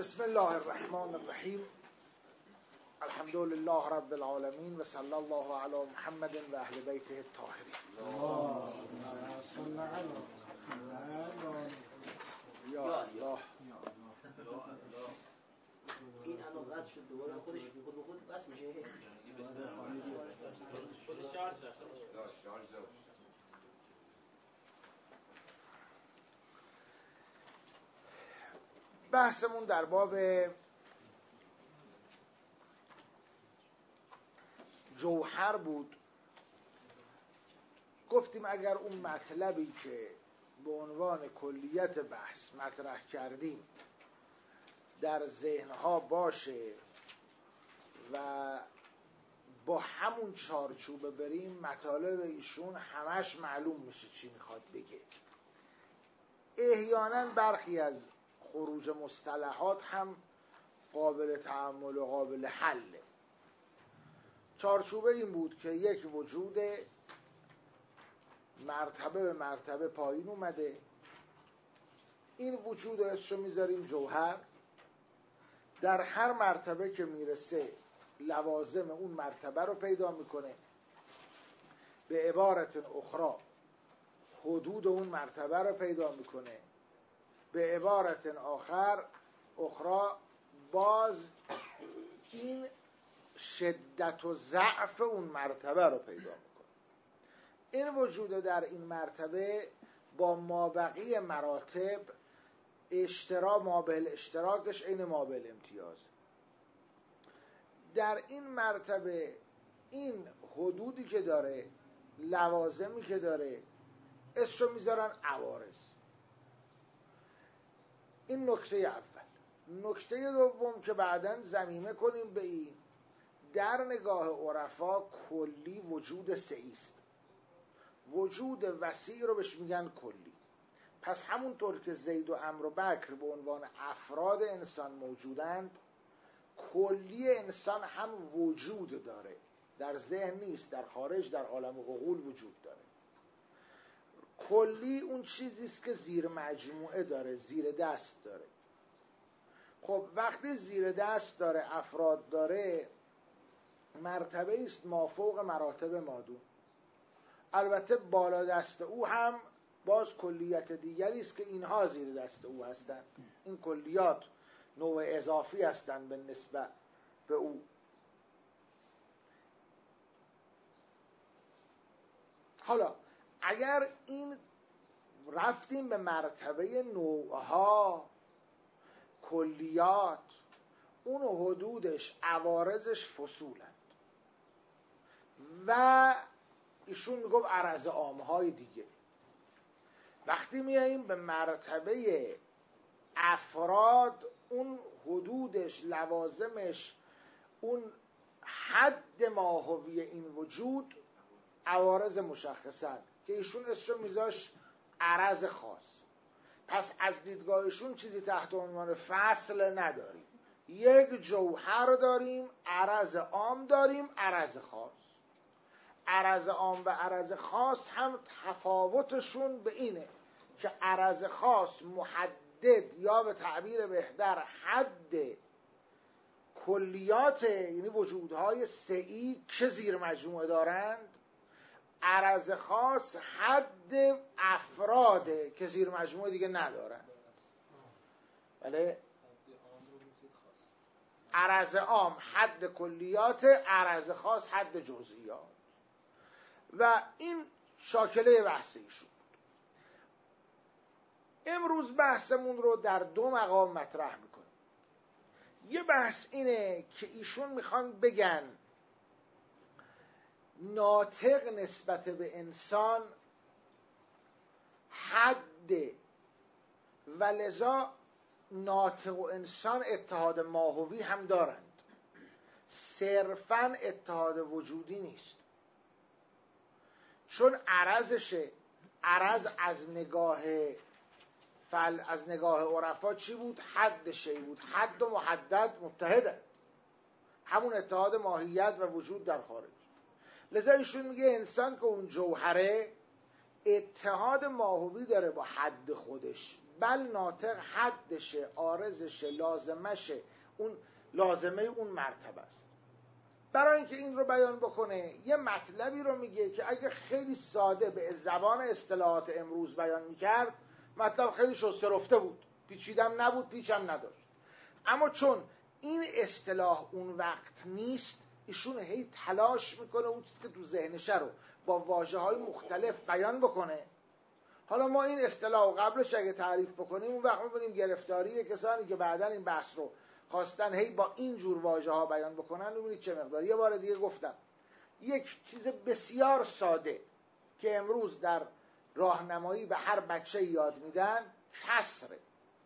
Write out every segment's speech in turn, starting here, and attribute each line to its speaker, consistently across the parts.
Speaker 1: بسم الله الرحمن الرحیم. الحمد لله رب العالمین و صلی الله علی محمد و اهل بیته الطاهرین. یا الله.
Speaker 2: این الان قطع شد دوباره خودش خود به خود بس میشه. خود شارژ داشته باشه.
Speaker 1: بحثمون در باب جوهر بود. گفتیم اگر اون مطلبی که به عنوان کلیت بحث مطرح کردیم در ذهنها باشه و با همون چارچوبه بریم، مطالب ایشون همش معلوم میشه چی میخواد بگه. احیانا برخی از خروج مصطلحات هم قابل تأمل و قابل حله. چارچوبه این بود که یک وجود مرتبه به مرتبه پایین اومده، این وجود رو اسمشو میذاریم جوهر. در هر مرتبه که میرسه لوازم اون مرتبه رو پیدا میکنه، به عبارت اخرى حدود اون مرتبه رو پیدا میکنه، به عبارت اخرى باز این شدت و ضعف اون مرتبه رو پیدا میکنه. این وجود در این مرتبه با مابقی مراتب مابل اشتراکش عین مابل امتیاز. در این مرتبه این حدودی که داره، لوازمی که داره، اسمشو میذارن عوارض. این نکته اول. نکته دوم که بعداً ضمیمه کنیم به این، در نگاه عرفا کلی وجود سه‌ای است. وجود وسیع رو بهش میگن کلی. پس همونطور که زید و عمرو و بکر به عنوان افراد انسان موجودند، کلی انسان هم وجود داره، در ذهن نیست، در خارج، در عالم عقول وجود داره. کلی اون چیزی است که زیر مجموعه داره، زیر دست داره. خب وقتی زیر دست داره، افراد داره، مرتبه است مافوق مراتب مادون. البته بالا دست او هم باز کلیت دیگری است که اینها زیر دست او هستند. این کلیات نوع اضافی هستند به نسبت به او. حالا اگر این رفتیم به مرتبه نوعها، کلیات، اون حدودش، عوارضش فصولند و ایشون میگفت عرض عامهای دیگه. وقتی میاییم به مرتبه افراد، اون حدودش، لوازمش، اون حد ماهوی این وجود عوارض مشخصن که ایشون اسمشو میذاش عرض خاص. پس از دیدگاهشون چیزی تحت عنوان فصل نداریم. یک جوهر داریم، عرض عام داریم، عرض خاص. عرض عام و عرض خاص هم تفاوتشون به اینه که عرض خاص محدد یا به تعبیر بهتر حد کلیات، یعنی وجودهای سه‌ای که زیر مجموعه دارند. عرض خاص حد افراده که زیر مجموعه دیگه ندارند. بله؟ عرض عام حد کلیات، عرض خاص حد جزئیات. و این شاکله بحث ایشون. امروز بحثمون رو در دو مقام مطرح میکنیم. یه بحث اینه که ایشون میخوان بگن ناطق نسبت به انسان حد و لذا ناطق و انسان اتحاد ماهوی هم دارند، صرفاً اتحاد وجودی نیست. چون عرضشه، عرض از نگاه عرفا چی بود؟ حد شی بود. حد و محدد متحده، همون اتحاد ماهیت و وجود در خارج. لذا ایشون میگه انسان که اون جوهره اتحاد ماهوی داره با حد خودش، بل ناطق حدشه، عارضشه، لازمشه، اون لازمه اون مرتبه است. برای اینکه این رو بیان بکنه یه مطلبی رو میگه که اگه خیلی ساده به زبان اصطلاحات امروز بیان میکرد مطلب خیلی شسته رفته بود، پیچیدم نبود، پیچم نداشت. اما چون این اصطلاح اون وقت نیست، ایشون هی تلاش میکنه اون چیزی که تو ذهنشه رو با واژه‌های مختلف بیان بکنه. حالا ما این اصطلاح رو قبلش اگه تعریف بکنیم اون وقت می‌بینیم گرفتاری کسانی که بعداً این بحث رو خواستن هی با این جور واژه‌ها بیان بکنن، می‌بینید چه مقدار. یه بار دیگه گفتم یک چیز بسیار ساده که امروز در راهنمایی به هر بچه یاد میدن کسره.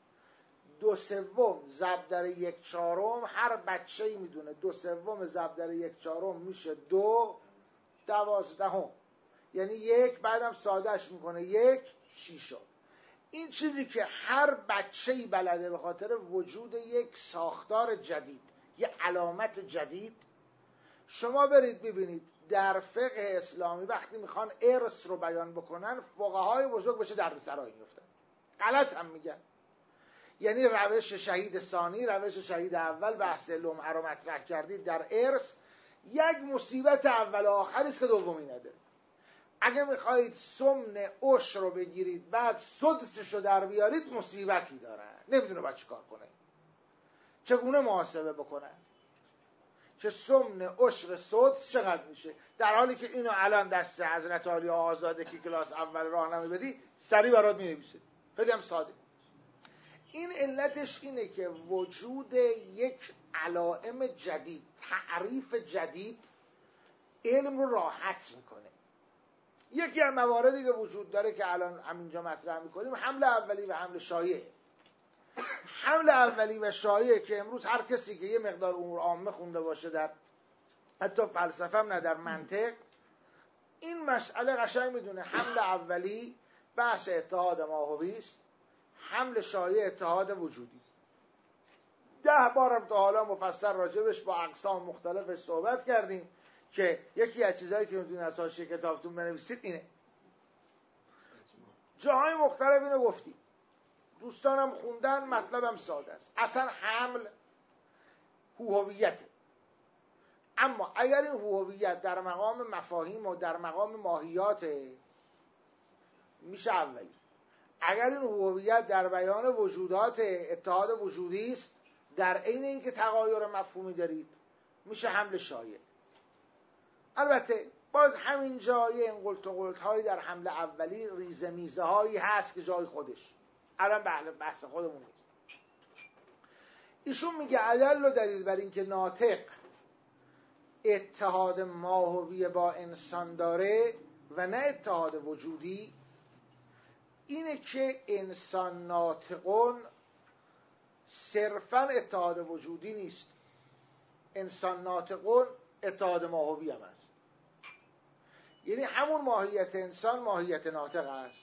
Speaker 1: 2/3 ضرب در 1/4 هر بچه‌ای میدونه 2/3 ضرب در 1/4 میشه 2/12. یعنی 1 بعدم سادهش میکنه 1/6. این چیزی که هر بچه‌ای بلده به خاطر وجود یک ساختار جدید، یه علامت جدید. شما برید ببینید در فقه اسلامی وقتی میخوان ارث رو بیان بکنن فقهای بزرگ بشه دردسرایی میفتن، غلط هم میگن. یعنی روش شهید ثانی، روش شهید اول، بحث لمعه رو مطرح کردید در ارث، یک مصیبت اول و آخری است که دومی نداره. اگه میخواهید سمن عشر رو بگیرید بعد سدسش رو در بیارید مصیبتی دارن، نمیدونه باید چیکار کنه، چگونه محاسبه بکنن که سمن عشر سدس چقدر میشه، در حالی که اینو الان دست حضرت عالی آزاده که کلاس اول راهنمایی بدی سریع برات مینویسه، خیلی هم ساده. این علتش اینه که وجود یک علائم جدید، تعریف جدید علم رو راحت میکنه. یکی از مواردی که وجود داره که الان همینجا مطرح میکنیم حمل اولی و حمل شایع. حمل اولی و شایع که امروز هر کسی که یه مقدار امور عامه خونده باشه در حتی فلسفه هم نه در منطق، این مسئله قشنگ میدونه. حمل اولی بحث اتحاد ماهوی است، حمل شایع اتحاد وجودی است. 10 بارم تا حالا مفصل راجبش با اقسام مختلفش صحبت کردیم که یکی از چیزایی که میتونید از حاشیه کتابتون بنویسید اینه. جاهای مختلف اینو گفتیم، دوستانم خوندن، مطلبم ساده است. اصلا حمل هویته، اما اگر این هویت در مقام مفاهیم و در مقام ماهیات میشه اولی. اگر این هویت در بیان وجودات اتحاد وجودی است در عین اینکه تغایر مفهومی دارید میشه حمل شایع. البته باز همین جای این قلت و قلت هایی در حمل اولی ریزه میزه هایی هست که جای خودش الان بحث خودمون نیست. ایشون میگه ادل و دلیل بر این که ناطق اتحاد ماهوی با انسان داره و نه اتحاد وجودی اینه که انسان ناطقون صرفا اتحاد وجودی نیست، انسان ناطقون اتحاد ماهوی هم است. یعنی همون ماهیت انسان ماهیت ناطق است.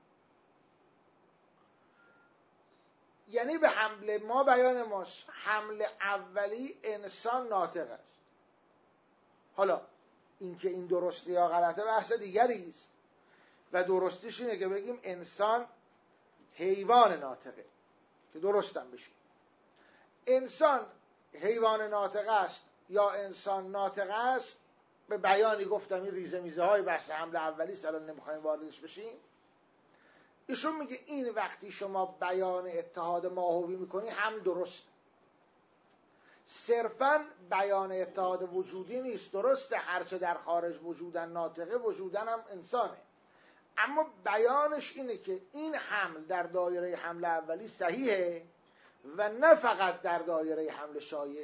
Speaker 1: یعنی به حمله ما بیان ماست حمله اولی انسان ناطق است. حالا اینکه این درسته یا غلطه بحث دیگری است و درستیش اینه که بگیم انسان حیوان ناطقه که درستم بشه. انسان حیوان ناطق است یا انسان ناطق است به بیانی گفتم، این ریزه میزه های بحث حمله اولی است، الان نمیخوایم واردش بشیم. ایشون میگه این وقتی شما بیان اتحاد ماهوی میکنی هم درست، صرفا بیان اتحاد وجودی نیست. درسته هرچه در خارج وجودن ناطقه وجودن هم انسانه، اما بیانش اینه که این حمل در دایره حمل اولی صحیحه و نه فقط در دایره حمل شایع.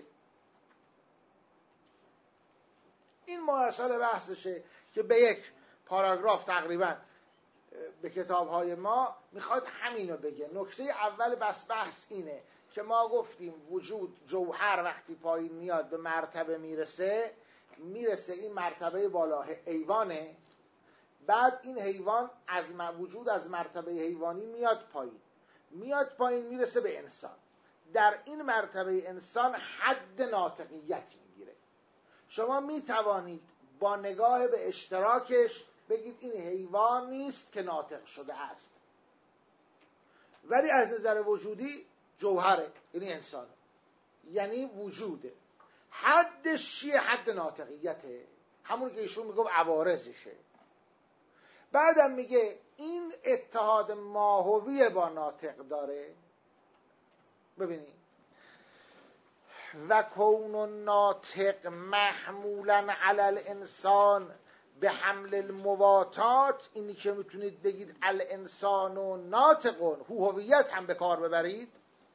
Speaker 1: این مؤصل بحثشه که به یک پاراگراف تقریبا به کتاب‌های ما میخواد همینو بگه. نکته اول بحث اینه که ما گفتیم وجود جوهر وقتی پایین میاد به مرتبه میرسه این مرتبه بالا حیوانه، بعد این حیوان از وجود از مرتبه حیوانی میاد پایین میرسه به انسان. در این مرتبه انسان حد ناطقیت میگیره. شما میتوانید با نگاه به اشتراکش بگید این حیوان نیست که ناطق شده است، ولی از نظر وجودی جوهره، یعنی انسانه، یعنی وجوده. حدش چیه؟ حد ناطقیته، همون که ایشون میگه عوارضشه. بعدم میگه این اتحاد ماهوی با ناطق داره. ببینید و کون الناطق محمولا علی الانسان به حمل المواتات، اینی که میتونید بگید الانسان و ناطقون، هویت هم به کار ببرید.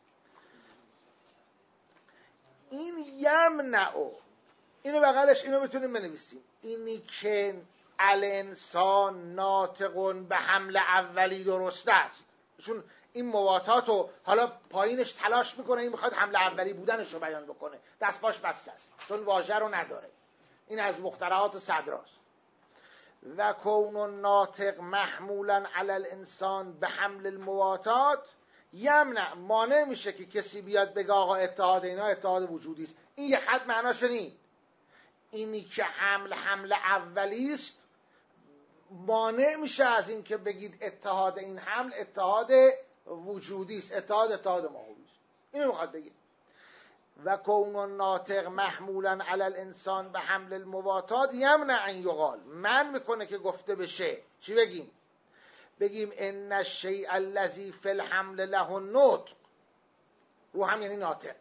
Speaker 1: این یمنعو، اینو بغلش اینو میتونیم بنویسیم، اینی که الانسان ناطقون به حمل اولی درست است، چون این مواتات رو حالا پایینش تلاش میکنه، این میخواد حمل اولی بودنش رو بیان بکنه، دست باش بسته است چون واژه رو نداره. این از مخترعات صدراست. و کون الناطق محمولا علی الانسان به حمل المواتات یمنع، مانع میشه که کسی بیاد بگه آقا اتحاد اینا اتحاد وجودی است. این یه خط معناش نیست. اینی که حمل اولی است مانع میشه از این که بگید اتحاد این حمل اتحاد وجودی است، اتحاد ماهوی است. اینو میخواد بگه. و کون الناطق محمولا علی الانسان به حمل المواتات یمنع ان یقال، من میکنه که گفته بشه چی بگیم؟ بگیم ان الشیء الذی فی الحمل له النطق، رو هم یعنی ناطق.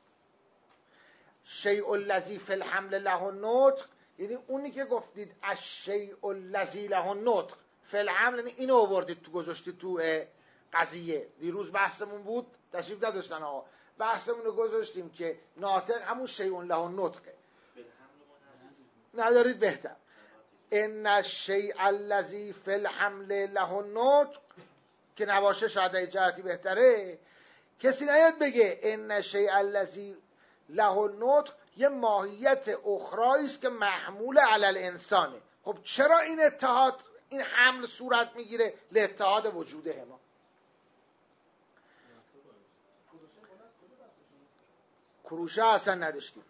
Speaker 1: شیء الذی فی الحمل له النطق یعنی اونی که گفتید الشیء الذی له النطق فی الحمل، یعنی اینو آوردید تو گذاشتید تو قضیه. دیروز بحثمون بود، تشریف نداشتن آقا، بحثمون رو گذاشتیم که ناطق همون شیء له النطقه. ندارید بهتر. ان الشیء الذی فی الحمل له النطق که نباشه شاید جهتی بهتره. کسی نیاد بگه ان الشیء الذی له النطق یه ماهیت اخرایی است که محمول علی الانسانه. خب چرا این اتحاد، این حمل صورت میگیره لاتحاد وجوده ما؟ کروشه اصلا نداشتیم،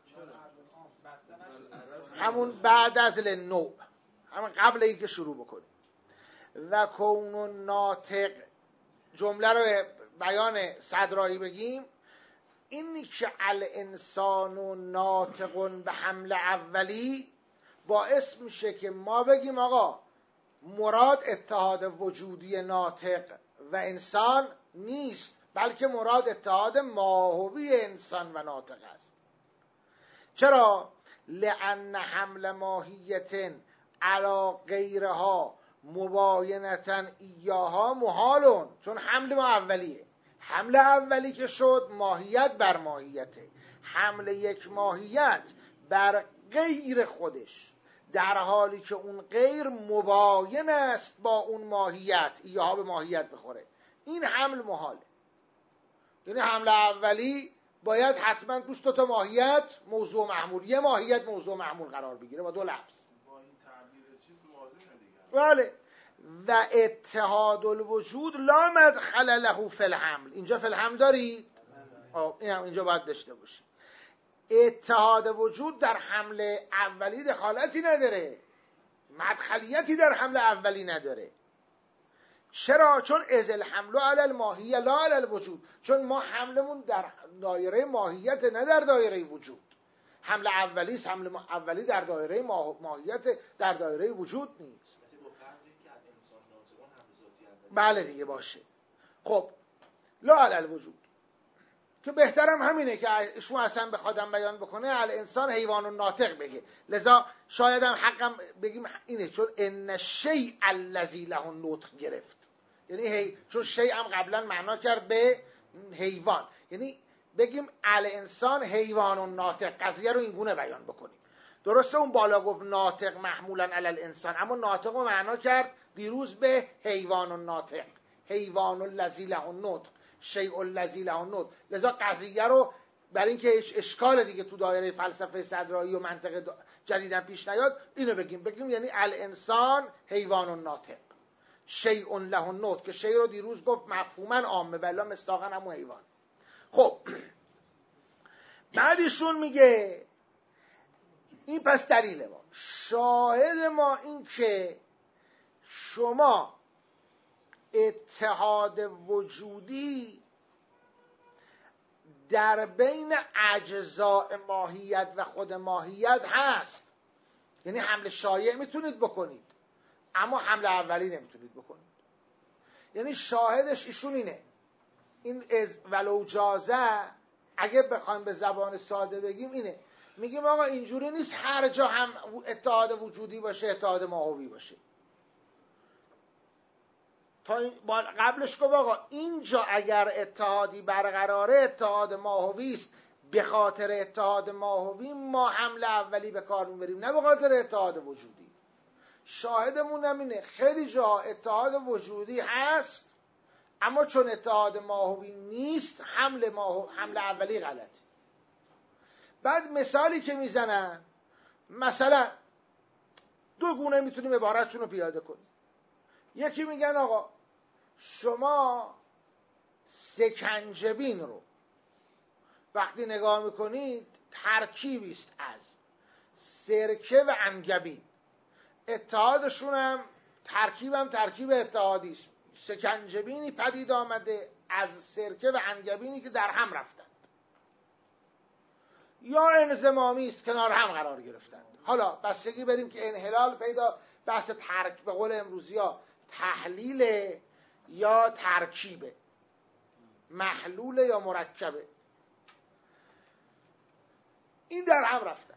Speaker 1: همون بعد از لنوع، همون قبل اینکه شروع بکنیم. و کون الناطق، جمله رو بیان صدرایی بگیم، اینی که الانسان ناطق به حمل اولی باعث میشه که ما بگیم آقا مراد اتحاد وجودی ناطق و انسان نیست، بلکه مراد اتحاد ماهوی انسان و ناطق است. چرا؟ لأن حمل ماهیت علی غیرها مباینتا ایاها محالون، چون حمل ما اولیه. حمل اولی که شد ماهیت بر ماهیته، حمل یک ماهیت بر غیر خودش در حالی که اون غیر مباین است با اون ماهیت، ایاها به ماهیت بخوره، این حمل محاله. یعنی حمل اولی باید حتما دوست تا ماهیت موضوع محمول، یه ماهیت موضوع محمول قرار بگیره با دو لفظ.
Speaker 3: با این تعبیر چیز موازنه دیگه.
Speaker 1: بله. و اتحاد الوجود لا مدخل له فی الحمل، اینجا فی الحمل دارید؟ این هم اینجا باید داشته باشید. اتحاد وجود در حمل اولی دخالتی نداره، مدخلیتی در حمل اولی نداره. چرا؟ چون از الحمل علی الماهیه لا علی الوجود، چون ما حملمون در دایره ماهیت نه در دایره وجود. حمل اولی است، حمل اولی در دایره ماهیت، در دایره وجود نیست. بله دیگه باشه. خب لا علی الوجود که بهترم همینه که ایشون اصلا بخوادم بیان بکنه الانسان حیوان و ناطق بگه، لذا شاید هم حقم بگیم اینه، چون ان شیء الذی له النطق گرفت، یعنی چون شیء هم قبلا معنا کرد به حیوان، یعنی بگیم الانسان حیوان و ناطق، قضیه رو این گونه بیان بکنیم. درسته اون بالا گفت ناطق محمولا علی الانسان، اما ناطق رو معنا کرد دیروز به حیوان و ناطق، حیوان الذی له النطق، شیء الذی له النطق. لذا قضیه رو برای اینکه اشکال دیگه تو دایره فلسفه صدرایی و منطق جدیدن پیش نیاد، اینو بگیم یعنی الانسان حیوان و ناطق، شیء له النطق، که شیء رو دیروز گفت مفهوما عامه بلا مصداقا همون حیوان. خب بعدشون میگه این پس دلیل ما، شاهد ما این که شما اتحاد وجودی در بین اجزاء ماهیت و خود ماهیت هست. یعنی حمل شایع میتونید بکنید اما حمل اولی نمیتونید بکنید. یعنی شاهدش ایشون اینه، این ولو جازه اگه بخوایم به زبان ساده بگیم اینه، میگیم آقا اینجوری نیست هر جا هم اتحاد وجودی باشه اتحاد ماهوی باشه. تا قبلش گفت آقا اینجا اگر اتحادی برقراره اتحاد ماهوی است، به خاطر اتحاد ماهوی ما حمله اولی به کار میبریم نه به خاطر اتحاد وجودی. شاهدمون همینه، خیلی جا اتحاد وجودی هست اما چون اتحاد ماهوی نیست حمله اولی غلطه. بعد مثالی که میزنن، مثلا دو گونه میتونیم عبارتشون رو پیاده کنیم. یکی میگن آقا شما سکنجبین رو وقتی نگاه میکنید ترکیبی است از سرکه و انگبین، اتحادشون هم ترکیب اتحادی است. سکنجبینی پدید آمده از سرکه و انگبینی که در هم رفتند یا انضمامی است کنار هم قرار گرفتند. حالا بستگی بریم که انحلال پیدا، بحث ترک به قول امروزی ها تحلیل یا ترکیبه، محلول یا مرکبه، این در هم رفتن.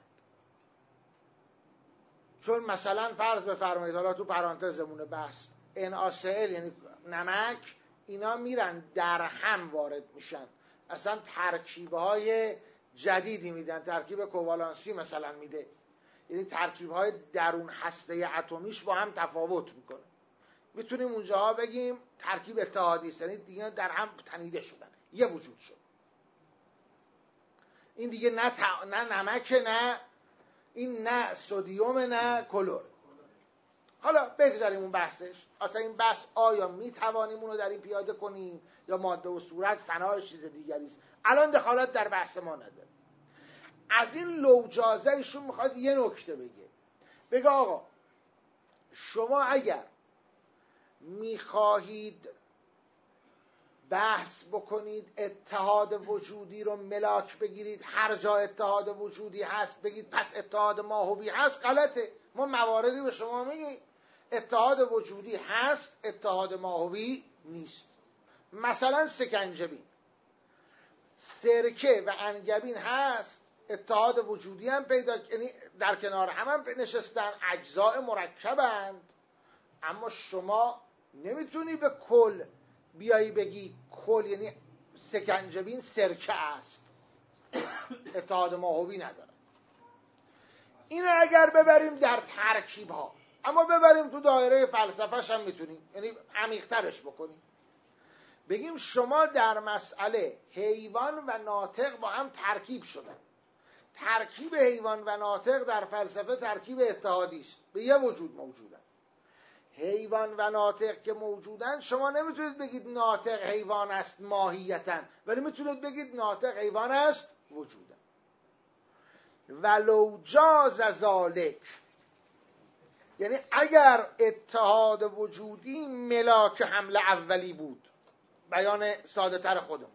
Speaker 1: چون مثلا فرض بفرمایید حالا تو پرانتزمونه بحث NaCl یعنی نمک، اینا میرن در هم وارد میشن، اصلا ترکیبهای جدیدی میدن، ترکیب کووالانسی مثلا میده، یعنی ترکیبهای درون هسته اتمیش با هم تفاوت میکنه. میتونیم اونجاها بگیم ترکیب اتحادی است، یعنی دیگه در هم تنیده شدن، یه وجود شد. این دیگه نه نمک، نه این نه سدیم نه کلور. حالا بگذاریم اون بحثش. اصلا این بحث آیا میتوانیم اونو در این پیاده کنیم یا ماده و صورت فنای چیز دیگری است، الان دخالت در بحث ما نداره. از این لوجازه ایشون میخواد یه نکته بگه آقا شما اگر میخواهید بحث بکنید اتحاد وجودی رو ملاک بگیرید، هر جا اتحاد وجودی هست بگید پس اتحاد ماهوی هست، غلطه. ما مواردی به شما میگیم اتحاد وجودی هست اتحاد ماهوی نیست. مثلا سکنجبین، سرکه و انگبین هست، اتحاد وجودی هم پیدا، یعنی در کنار هم نشستن، اجزاء مرکبند، اما شما نمیتونی به کل بیایی بگی کل یعنی سکنجبین سرکه است، اتحاد ماهوی نداره. اینو اگر ببریم در ترکیب ها، اما ببریم تو دایره فلسفه‌ش هم میتونیم، یعنی عمیق‌ترش بکنیم، بگیم شما در مسئله حیوان و ناطق با هم ترکیب شدن. ترکیب حیوان و ناطق در فلسفه ترکیب اتحادی است، به یه وجود موجودن. حیوان و ناطق که موجودن، شما نمیتونید بگید ناطق حیوان است ماهیتاً، ولی میتونید بگید ناطق حیوان است وجوداً. ولو جاز ذالک، یعنی اگر اتحاد وجودی ملاک حمله اولی بود، بیان ساده تر خودمون،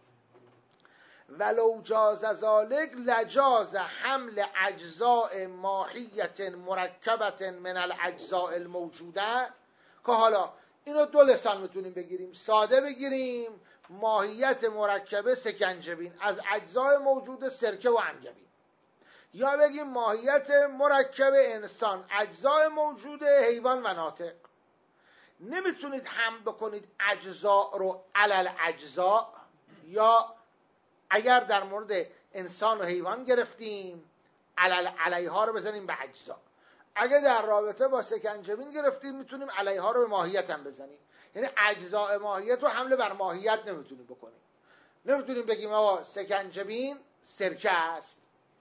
Speaker 1: ولو جاز ذالک لجاز حمل اجزاء ماهیت مرکبت من الاجزاء الموجوده، که حالا اینو دو لسان میتونیم بگیریم، ساده بگیریم ماهیت مرکبه سکنجبین از اجزاء موجود سرکه و انگبین، یا بگیم ماهیت مرکب انسان اجزاء موجود حیوان و ناطق. نمیتونید هم بکنید اجزاء رو علل اجزاء، یا اگر در مورد انسان و حیوان گرفتیم علیها رو بزنیم به اجزاء، اگر در رابطه با سکنجبین گرفتیم میتونیم علیها رو به ماهیت هم بزنیم. یعنی اجزاء ماهیت رو حمله بر ماهیت نمیتونیم بکنیم. نمیتونیم بگیم آقا سکنجبین سرکه است،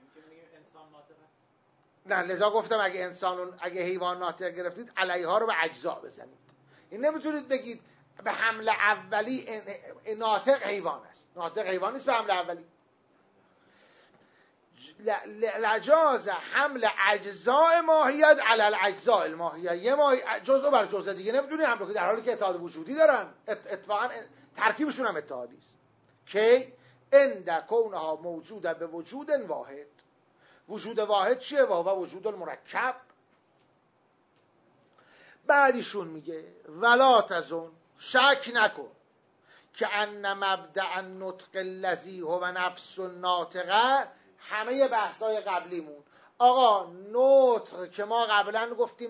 Speaker 1: نه لذا گفتم اگه حیوان ناطق گرفتید علیها رو به اجزاء بزنید. این نمیتونید بگید به حمله اولی ناطق حیوان است، ناطق حیوان نیست به حمله اولی. لجاز حمل اجزاء ماهیت علی الاجزاء الماهیه. یه جزء بر جزء دیگه نمیتونی حمل کنی، در حالی که اتحاد وجودی دارن، اتفاقا ترکیبشون هم اتحادی است. که عند کونها موجوده به وجود واحد. وجود واحد چیه؟ و وجود المرکب. بعدیشون میگه ولا تظن، شک نکن، که ان مبدأ النطق الذی هو نفس الناطقه. همه بحثای قبلیمون آقا نطق که ما قبلا گفتیم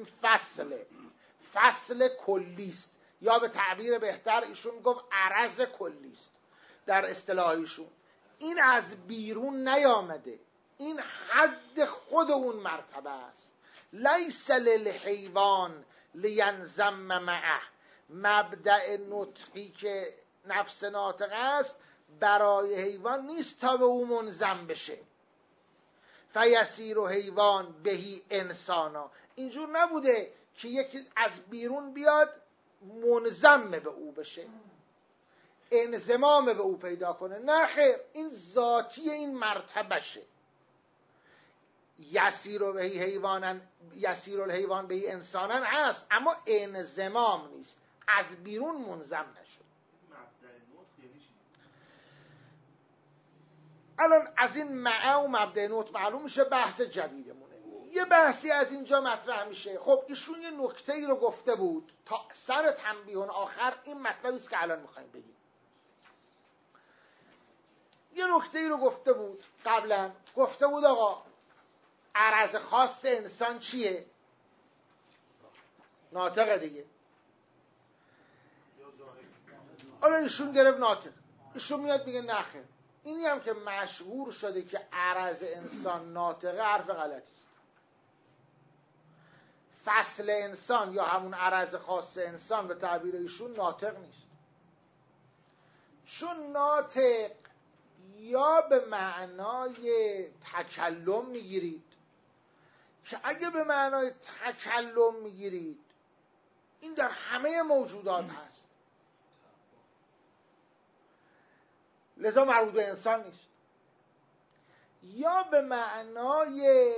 Speaker 1: فصل کلیست، یا به تعبیر بهتر ایشون گفت عرض کلیست در اصطلاحیشون. این از بیرون نیامده، این حد خود اون مرتبه است. لیس للحیوان لینضم معه. مبدأ نطقی که نفس ناطقه است برای حیوان نیست تا به او منضم بشه. فیسیر و حیوان بهی انسانا. اینجور نبوده که یکی از بیرون بیاد منضم به او بشه، انضمام به او پیدا کنه. نه خیر، این ذاتی این مرتبه شه. یسیر و بهی حیوانن، یسیر الحیوان بهی انسانن هست، اما انضمام نیست، از بیرون منضم نشد. الان از این معه و مبدأ نطق معلوم میشه بحث جدیدمونه. یه بحثی از اینجا مطرح میشه. خب ایشون یه نکته‌ای رو گفته بود تا سر تنبیه آخر، این مطلبی است که الان میخوایم بگیم. یه نکته‌ای رو گفته بود قبلا، گفته بود آقا عرض خاص انسان چیه؟ ناطق دیگه. حالا ایشون گرفت ناطق، ایشون میاد میگه نخیر، اینی هم که مشهور شده که عرض انسان ناطقه حرف غلطی است. فصل انسان یا همون عرض خاص انسان به تعبیر ایشون ناطق نیست. چون ناطق یا به معنای تکلم میگیرید، که اگه به معنای تکلم میگیرید این در همه موجودات هست، لذا مربوط به انسان نیست. یا به معنای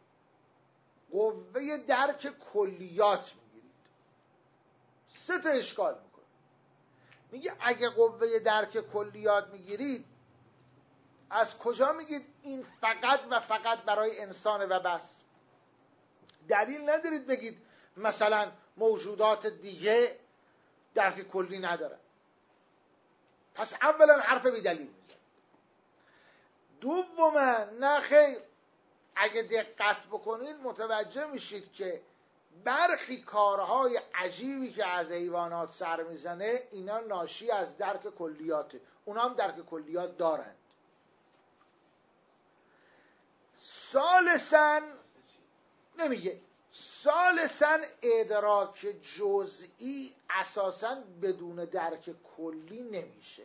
Speaker 1: قوه درک کلیات میگیرید. سه تا اشکال میکنه. میگه اگه قوه درک کلیات میگیرید، از کجا میگید این فقط و فقط برای انسانه و بس؟ دلیل ندارید بگید مثلا موجودات دیگه درک کلی ندارن. پس اولا حرف بی دلیل میزنید. دوما نه خیر، اگه دقت بکنید متوجه میشید که برخی کارهای عجیبی که از حیوانات سر میزنه اینا ناشی از درک کلیاته. اونا هم درک کلیات دارند. ثالثاً نمیگه، ثالثاً ادراک جزئی اساساً بدون درک کلی نمیشه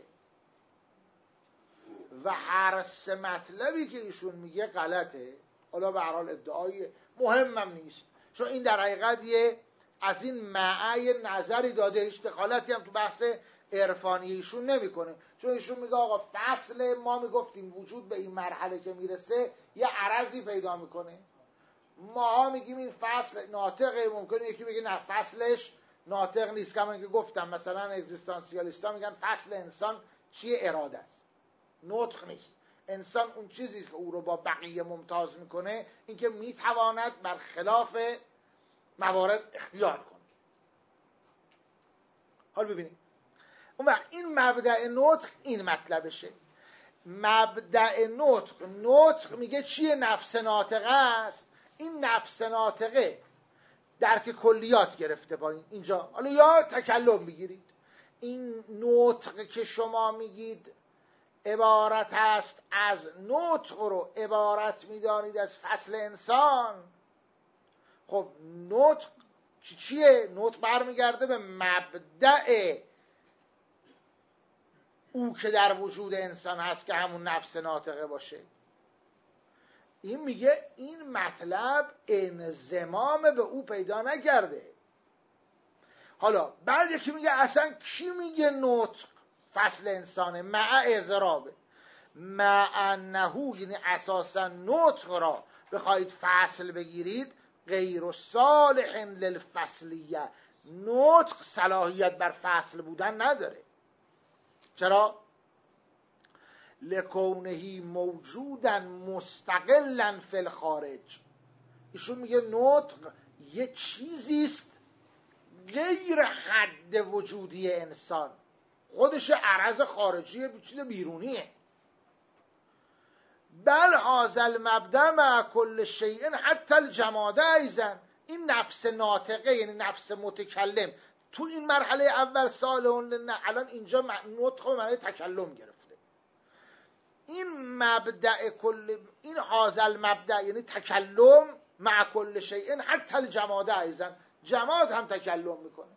Speaker 1: و هر سه مطلبی که ایشون میگه غلطه. حالا به هر حال ادعای مهمم نیست، چون این در حقیقت یه از این معه نظری داده، هیچ دخالتی هم تو بحث عرفانی ایشون نمیکنه. چون ایشون میگه آقا فصل ما میگفتیم وجود به این مرحله که میرسه یه عرضی پیدا میکنه، ما میگیم این فصل ناطقه. ممکنه یکی بگه نه فصلش ناطق نیست، که گفتم مثلا اگزیستانسیالیستا میگن فصل انسان چیه؟ اراده است، نطق نیست. انسان اون چیزی که او رو با بقیه ممتاز میکنه اینکه میتواند بر خلاف موارد اختیار کنه. حال ببینید اون وقت این مبدأ نطق این مطلبشه. مبدأ نطق میگه چیه؟ نفس ناطقه است. این نفس ناطقه درک کلیات گرفته با اینجا. حالا یا تکلم بگیرید، این نطق که شما میگید عبارت است از نطق رو عبارت میدانید از فصل انسان. خب نطق چیه؟ نطق برمیگرده به مبدأ او که در وجود انسان هست که همون نفس ناطقه باشه. این میگه این مطلب انضمام به او پیدا نکرده. حالا بعد یکی میگه اصلا کی میگه نطق فصل انسانه؟ مع اضرابه. مع انه، یعنی اساسا نطق را بخواهید فصل بگیرید، غیر صالح للفصلیه، نطق صلاحیت بر فصل بودن نداره. چرا؟ لکونه موجودا مستقلا فی الخارج. ایشون میگه نطق یه چیزیست غیر حد وجودی انسان، خودش عرض خارجی، چیز بیرونیه. بل هذا المبدا مع کل شیء حتی الجماد ایضا، این نفس ناطقه یعنی نفس متکلم تو این مرحله اول صالح، الان اینجا نطق به معنی تکلم گرفته. این مبدأ کل، این هذا المبدا یعنی تکلم مع کل شیء حتی الجماد ایضا، جماد هم تکلم میکنه.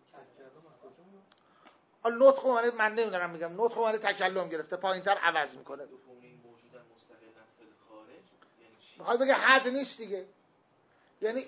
Speaker 1: نطق معنی، من نمیدونم میگم نطق معنی تکلم گرفته، پایینتر عوض میکنه. میخواد بگه حد نیست دیگه، یعنی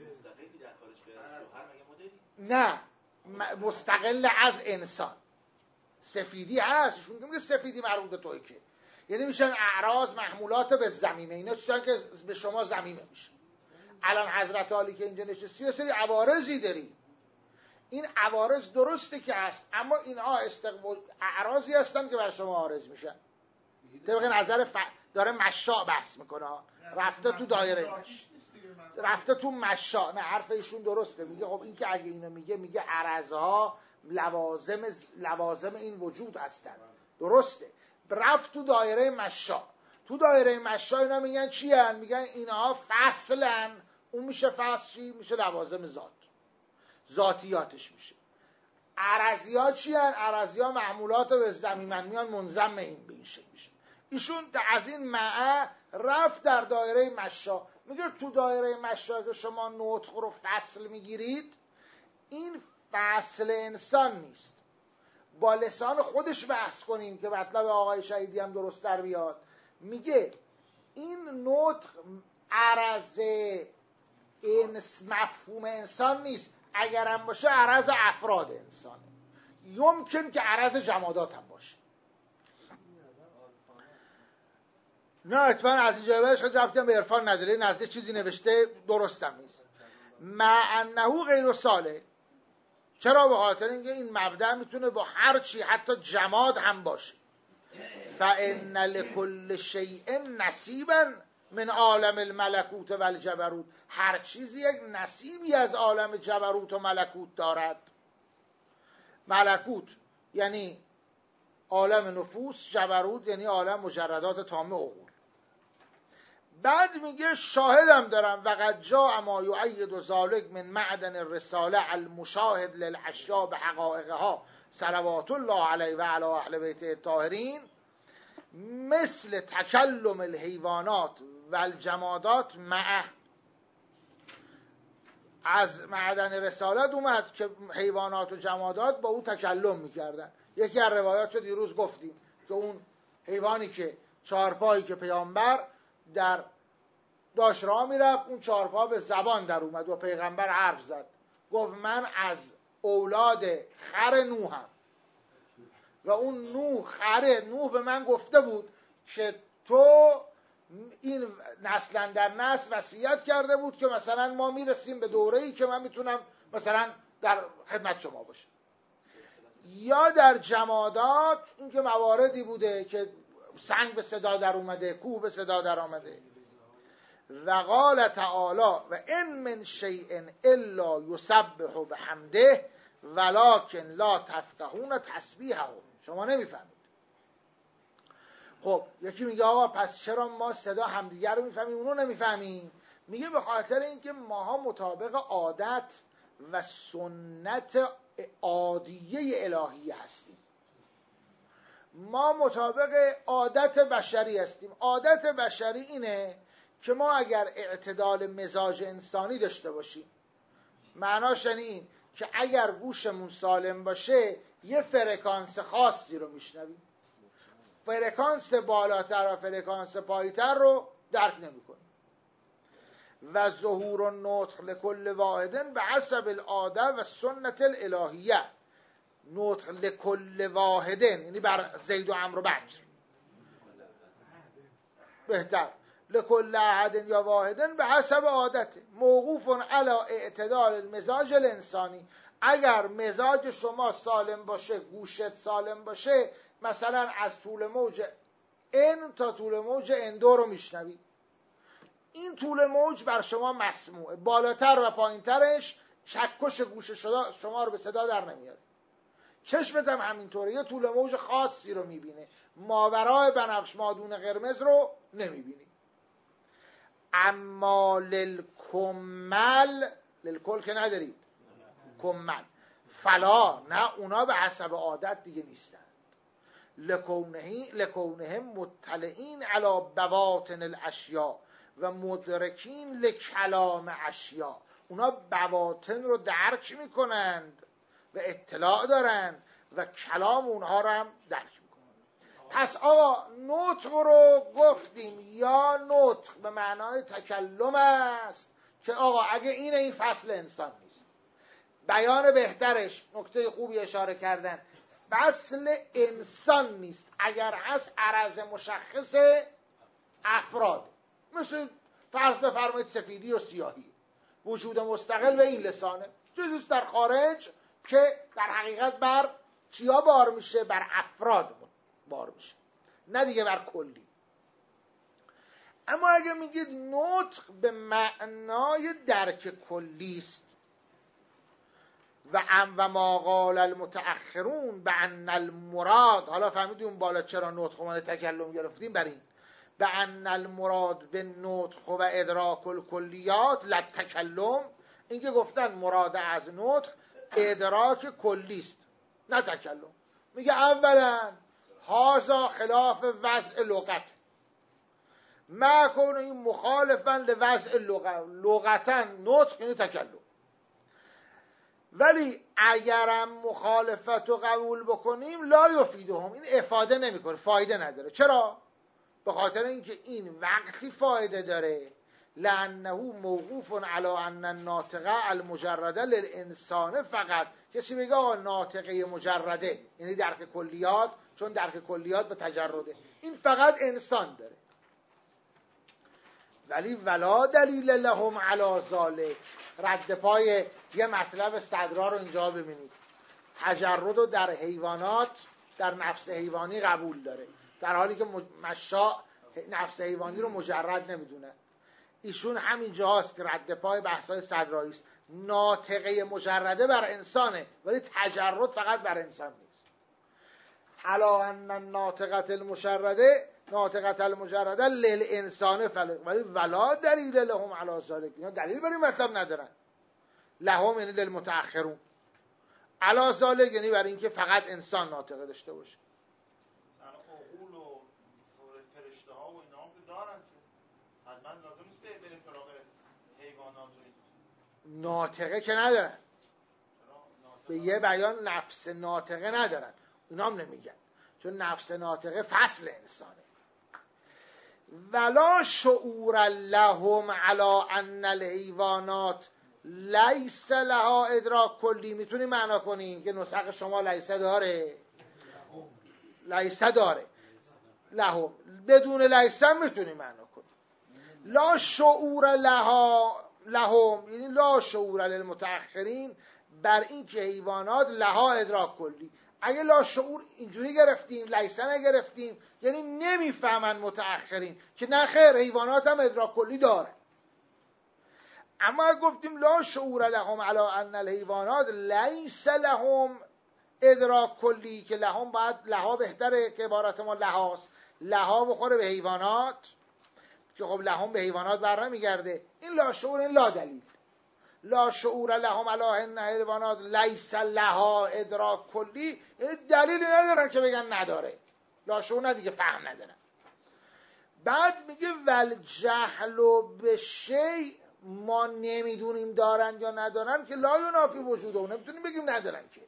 Speaker 1: نه مستقل از انسان. سفیدی هست، شون میگه سفیدی مربوط به توئه، که یعنی میشن اعراض محمولات به زمینه، اینا چیزایی که به شما زمینه میشه. الان حضرت عالی که اینجا نشستی یه سری عوارضی داری، این عوارض درسته که هست، اما اینها اعراضی هستن که بر شما عارض میشن. طبق نظر داره مشاء بحث میکنه، رفته تو دایره رفته تو مشاء. نه حرف ایشون درسته، میگه خب این که اگه اینو میگه عرضها لوازم این وجود هستن، درسته، رفت تو دایره مشاء. تو دایره مشاء اینا میگن چی هن؟ میگن اینها فصلن. اون میشه فصل چی؟ میشه لوازم ذاتیاتش میشه. عرضیات چی هن؟ عرضیات معمولات به زمین میان منضم این به این شکل میشه. ایشون از این معه رفت در دایره مشاء. میگه تو دایره مشاء که شما نطق رو فصل میگیرید، این فصل انسان نیست. با لسان خودش بحث کنیم که مطلب آقای شهیدی هم درست در بیاد. میگه این نطق عرض مفهوم انسان نیست، اگرم باشه عرض افراد انسانه. یمکن که عرض جمادات هم باشه. نه اتفاقا از اینجا بهش خیلی ربطی هم به عرفان نداره، نزده چیزی نوشته درستم نیست. مع انه غیر صالح. چرا؟ به خاطر اینکه این مبدأ میتونه با هر چی، حتی جماد هم باشه. فإن لكل شیء نصیبا من عالم الملکوت و الجبروت، هر چیزی یک نصیبی از عالم جبروت و ملکوت دارد. ملکوت یعنی عالم نفوس، جبروت یعنی عالم مجردات تامه عقول. بعد میگه شاهدم دارم وقد جاء ما یعید ذلک من معدن الرساله المشاهد للاشیاء بحقائقها صلوات الله علیه و علی اهل بیته الطاهرین، مثل تکلم الحیوانات و الجمادات معه. از معدن رسالت اومد که حیوانات و جمادات با او تکلم میکردن. یکی از روایات رو دیروز گفتیم که اون حیوانی که چهارپایی که پیامبر در داشت راه میرفت، اون چهارپا به زبان در اومد و پیغمبر حرف زد، گفت من از اولاد خر نوحم و اون نوح به من گفته بود که تو این نسلا در نسل وصیت کرده بود که مثلا ما میرسیم به دوره‌ای که من میتونم مثلا در خدمت شما باشم. یا در جمادات این که مواردی بوده که سنگ به صدا در اومده، کوه به صدا در آمده. و قال تعالی و ان من شیء الا یسبح بحمده ولکن لا تفقهون تسبیحهم، شما نمیفهمید. خب یکی میگه آقا پس چرا ما صدا همدیگر رو میفهمیم اونو نمیفهمیم؟ میگه به خاطر اینکه ماها مطابق عادت و سنت عادیه الهی هستیم. ما مطابق عادت بشری هستیم. عادت بشری اینه که ما اگر اعتدال مزاج انسانی داشته باشیم، معناش این که اگر گوشمون سالم باشه یه فرکانس خاصی رو میشنویم، فرکانس بالاتر و فرکانس پایینتر رو درک نمی‌کنیم. و ظهور النطق لكل واحد به حسب العاده و سنت الالهیه. نطق لكل واحد یعنی بر زید و عمرو و بکر، بهتر. لکل احد یا واحدن به حسب عادته، موقوف علی اعتدال المزاج الانسانی. اگر مزاج شما سالم باشه، گوشت سالم باشه، مثلا از طول موج ان تا طول موج اندو رو میشنوی، این طول موج بر شما مسموعه، بالاتر و پایینترش چکش گوش شما رو به صدا در نمیاره. چشمت هم همینطوره، یه طول موج خاصی رو میبینه، ماورای بنفش مادون قرمز رو نمیبینی. اما للکمل، للکل که ندارید، کمل فلا، نه، اونا به حسب عادت دیگه نیستن. لکونهم مطلعین علی بواطن الاشیاء و مدرکین لکلام اشیاء، اونا بواطن رو درک میکنند و اطلاع دارند و کلام اونها رو هم درک میکنند. پس آقا نطق رو گفتیم یا نطق به معنای تکلم است که آقا اگه این فصل انسان نیست، بیان بهترش نکته خوبی اشاره کردن، فصل انسان نیست، اگر هست عرض مشخص افراد، مثل فرض بفرمایید سفیدی و سیاهی، وجود مستقل به این لسانه، جزوست در خارج که در حقیقت بر چیا بار میشه؟ بر افراد بار میشه، نه دیگه بر کلی. اما اگه میگید نطق به معنای درک کلی است و ما قال المتأخرون بأن المراد، حالا فهمیدیم اون بالا چرا نطق و تکلم گرفتیم بر این، بأن المراد به نطق و ادراک الکلیات لتکلم، این که گفتن مراد از نطق ادراک کلی است نه تکلم. میگه اولا هازا خلاف وضع لغت، ما کنه این مخالفا لوضع لغتا نطق یعنی تکلم، ولی اگرم مخالفت رو قبول بکنیم لا یفیدهم، این افاده نمیکنه، فایده نداره. چرا؟ به خاطر اینکه این وقتی فایده داره لانه موقوف علی ان الناطقه المجرده للانسان فقط. کسی میگه آقا ناطقه مجرده یعنی درک کلیات، چون درک کلیات به تجرده، این فقط انسان داره. ولی ولا دلیل لهم علی ذلک، رد پای یه مطلب صدرا رو اینجا ببینید. تجرد رو در حیوانات، در نفس حیوانی قبول داره، در حالی که مشاء نفس حیوانی رو مجرد نمیدونه. ایشون همینجا هست که رد پای بحثای صدرایی است. ناطقه مجرده بر انسانه ولی تجرد فقط بر انسان نیست. علا ان الناطقه المجرده للانسان ولی ولا دلیل لهم علی ذلک، اینا دلیل برای مطلب ندارن. لهم یعنی للمتأخرون، علی ذلک یعنی برای اینکه فقط انسان ناطقه داشته باشه.
Speaker 3: مثلا عقول و فرشته ها و اینا هم که دارن که حتما لازم نیست بریم سراغ حیوانات و این
Speaker 1: ناطقه که ندارن، به یه بیان نفس ناطقه ندارن، اونا هم نمیگن، چون نفس ناطقه فصل انسانه. ولا شعور لهم علی ان الحیوانات لیس لها ادراک کلی. میتونیم معنا کنیم که نسخ شما لیسه داره، لیسه داره، لهم بدون لیسه میتونیم معنا کنیم. لا شعور لهم یعنی لا شعور للمتأخرین، بر این که حیوانات لها ادراک کلی. اگه لا شعور اینجوری گرفتیم، لیسه نگرفتیم، یعنی نمیفهمن متأخرین که نه خیر حیوانات هم ادراک کلی دارن. اما اگه گفتیم لا شعور لهم علی ان الحیوانات لیس لهم ادراک کلی، که لهم باید لها بهتره که عبارت ما لهاست، لها بخوره به حیوانات که خب لهم به حیوانات بر نمیگرده. این لا شعور، این لا دلیل. لا شعور لهم علی ان الحیوانات لیس لها ادراک کلی، یعنی دلیلی ندارن که بگن نداره، لا شعور نه دیگه، فهم ندارن. بعد میگه ول جهل به شیء، ما نمیدونیم دارن یا ندارن که لا ینافی وجوده، نمیتونیم بگیم ندارن که.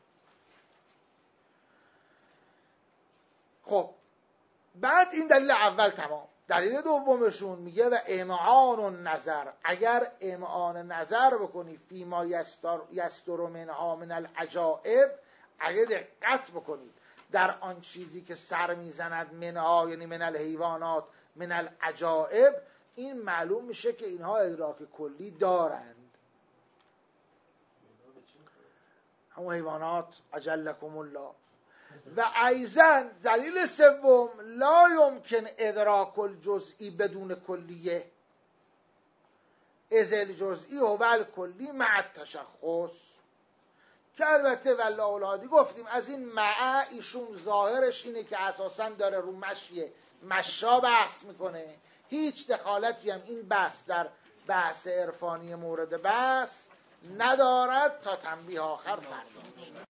Speaker 1: خب بعد این دلیل اول تمام. دلیل دومشون میگه و امعان النظر، اگر امعان نظر بکنی فیما یستر منها من العجائب، اگر دقت بکنید در آن چیزی که سر میزند منها یعنی من الحیوانات من العجائب، این معلوم میشه که اینها ادراک کلی دارند. همون حیوانات اجلکم الله. و ایضا دلیل سوم، لا یمکن ادراک الجزئی بدون کلیه، از الجزئی هو الکلی مع التشخص، که البته والله اولادی گفتیم از این مع ایشون ظاهرش اینه که اساساً داره رو مشا بحث میکنه، هیچ دخالتی هم این بحث در بحث عرفانی مورد بحث ندارد تا تنبیه آخر فرموده.